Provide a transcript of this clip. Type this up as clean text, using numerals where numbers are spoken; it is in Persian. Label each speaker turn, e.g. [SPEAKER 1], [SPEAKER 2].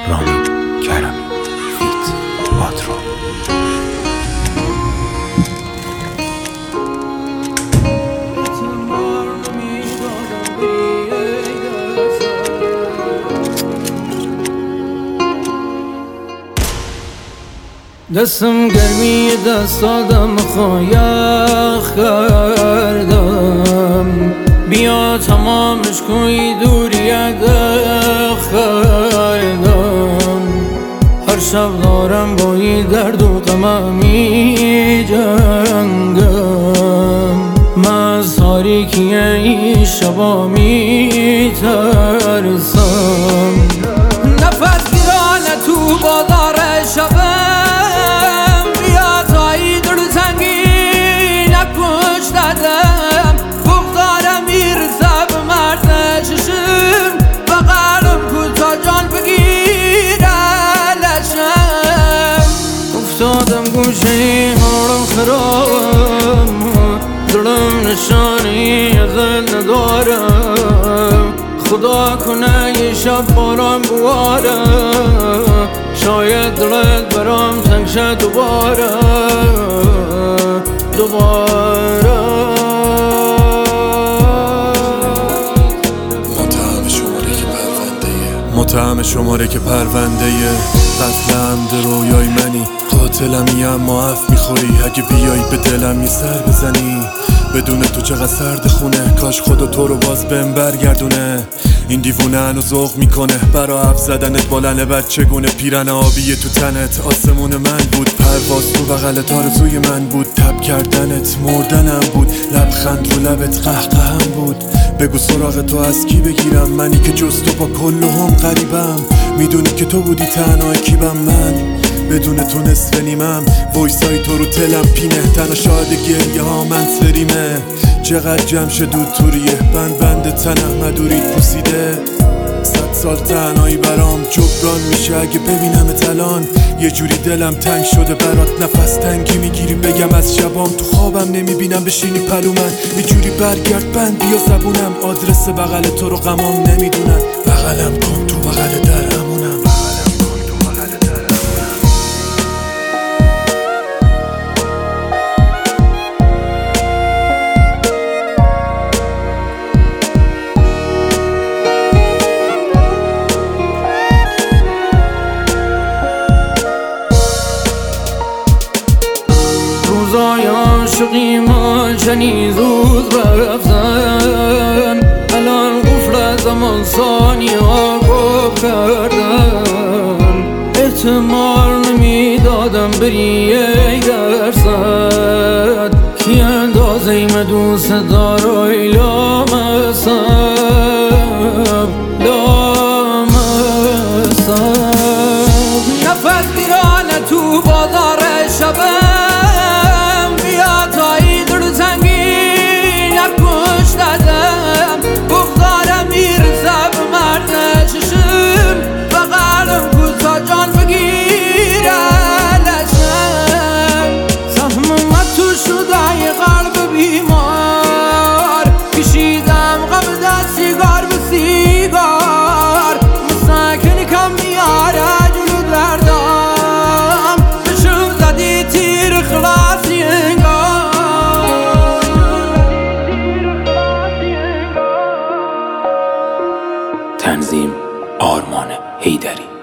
[SPEAKER 1] رامین کرمی فیت پاترو.
[SPEAKER 2] دستم گرمی دست آدم خواهیخ کردم، بیا تمامش کنی دوریت کردم. هر شب دارم با این درد و غمم می جنگم، من از تاریکی این شبا می ترسم. نفس گیرانه تو بازار شبم، بغدارم میرسه به مرز چشم، بغلم کوتا جان بگیره لشم. افتادم گوشه حالم خرابم، دلم نشانی ازت ندارم. خدا کنه یه شب باران بواره، شاید دلت برام تنگ شه دوباره.
[SPEAKER 3] متهم شماره که پرونده قتل عمد رویای منی، قاتلمی اما عفو میخوری اگه بیایی به دلم یه سر بزنی. بدون تو چقدر سرد خونه، کاش خدا تو رو باز بهم برگردونه. این دیوونه هنوز ذوق میکنه برا حرف زدنت، بالن بچگونه پیرن آبی تو تنت. آسمون من بود، پرواز تو بغلت آرزوی من بود، تب کردنت مردنم بود، لبخند رو لبت قهقهم بود. بگو سراغ تو از کی بگیرم، منی که جز تو با کلهم غریبم. میدونی که تو بودی تنها کیبم، من بدون تو نصف نیمم. وایسای تو رو تلم پینه، تنها شاهد گریه ها من سریمه. چقدر جمشید دود توریه، بند تنم مدورید پوسیده. 100 سال تنهایی برام جبران میشه اگه ببینمت الان. یه جوری دلم تنگ شده برات، نفس تنگی میگیری بگم از شبام. تو خوابم نمیبینم بشینی پلو من، یه جوری برگرد بند بیا زبونم. آدرس بغل تو رو غمام نمیدونن، بغلم کن تو بغل درمونم.
[SPEAKER 2] روزای عاشقی ما چنین زود رفتن، الان قفل زمان ثانیه ها گفت کردن. احتمال نمیدادم بری یک درصد، کی اندازه ایم دوست دارای لامصب لامصب. نفس گیرانه تو بازار شبم، بغدارم میرسه به مرز چشم، بغلم کوتا جان بگیره لشم. سهمم تو شده یه قلب بیمار، کشیدم غم دست سیگار به سیگار. مسکنی کم میاره جلو دردم، بشم زدی تیر خلاصی
[SPEAKER 1] تنظیم آرمان حیدری.